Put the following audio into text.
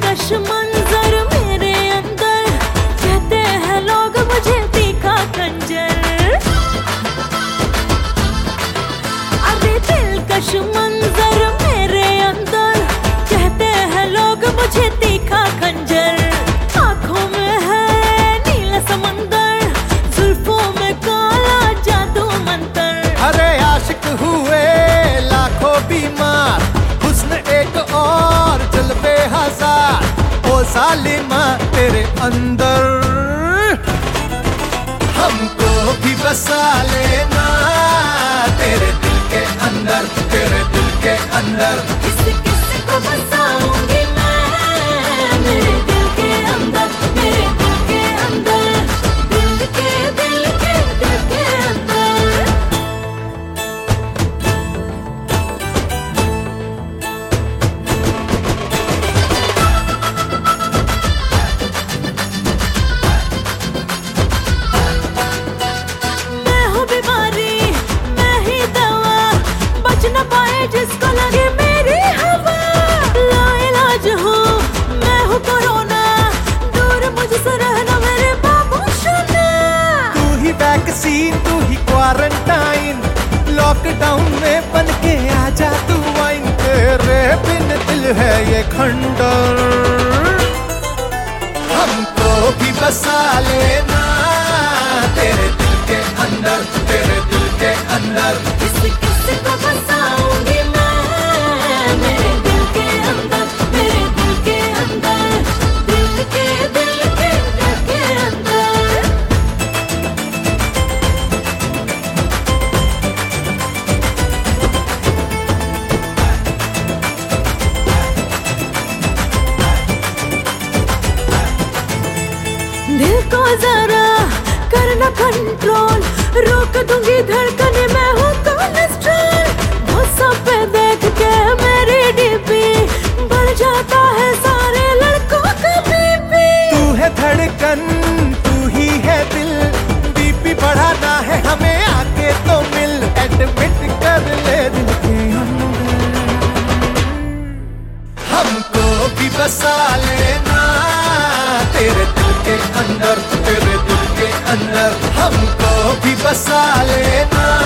दिलकश मंजर मेरे अंदर, कहते हैं लोग मुझे तीखा खंजर। अरे दिलकश मंजर मेरे अंदर, कहते हैं लोग मुझे तीखा खंजर। आंखों में है नीला समंदर, जुल्फों में काला जादू मंतर। अरे आशिक हुए लाखों बीमार, हुस्न एक और जलवे हजार। ओ सालिमा तेरे अंदर हमको भी बसा लेना, तेरे दिल के अंदर, तेरे दिल के अंदर। किस किस को बसाऊंगी मैं मेरे दिल के अंदर, मेरे दिल के अंदर, दिल के दिल के दिल के अंदर। मैं हूँ बीमारी, मैं ही दवा, बच न पाए जिसको लगे मेरी हवा। लाइलाज हूँ मैं हूँ कोरोना, दूर मुझसे रहना मेरे बाबू सोना। तू ही वैक्सीन, तू ही क्वारंटाइन, लॉकडाउन में बन के आजा तू वाइन। तेरे बिन दिल है ये खंडर, हमको भी बसा लेना, तेरे दिल के अंदर, तेरे दिल के अंदर। किस किस को बसाऊंगी मैं मेरे दिल के अंदर, मेरे दिल के अंदर, दिल के दिल के दिल के अंदर। दिल को जरा करना कंट्रोल, रोक दूंगी धड़कने, मैं हूँ कोलेस्ट्रॉल। व्हाट्सएप पे देख के मेरी डीपी, बढ़ जाता है सारे लड़कों का बीपी। तू है धड़कन, तू ही है दिल, बीपी बढ़ाना है हमें आके तो मिल। एडमिट कर ले दिल के अंदर, हमको भी बसा लेना, तेरे दिल के अंदर, तेरे दिल के अंदर। हमको भी बसा लेना।